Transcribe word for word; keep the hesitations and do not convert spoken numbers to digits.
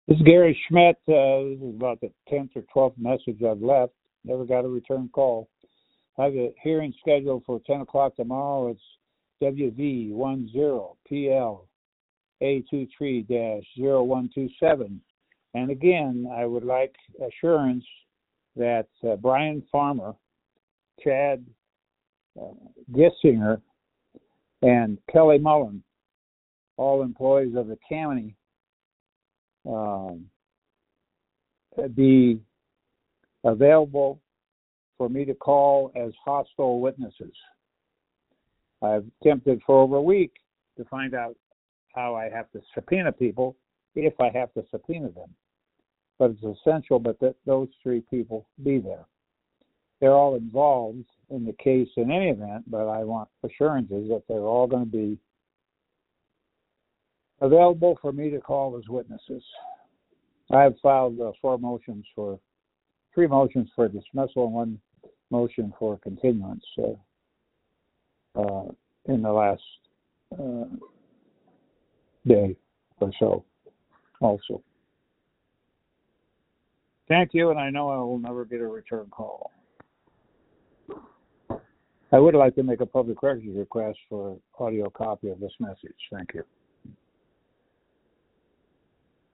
This is Gary Schmidt. Uh, this is about the tenth or twelfth message I've left. Never got a return call. I have a hearing scheduled for ten o'clock tomorrow. It's W V one zero P L A two three dash zero one two seven. And again, I would like assurance that uh, Brian Farmer, Chad uh, Gissinger, and Kelly Mullen, all employees of the county, um, be available for me to call as hostile witnesses. I've attempted for over a week to find out how I have to subpoena people, if I have to subpoena them. But it's essential that th- those three people be there. They're all involved in the case in any event, but I want assurances that they're all going to be available for me to call as witnesses. I have filed uh, four motions for, three motions for dismissal and one motion for continuance uh, uh, in the last uh, day or so also. Thank you, and I know I will never get a return call. I would like to make a public records request for audio copy of this message. Thank you.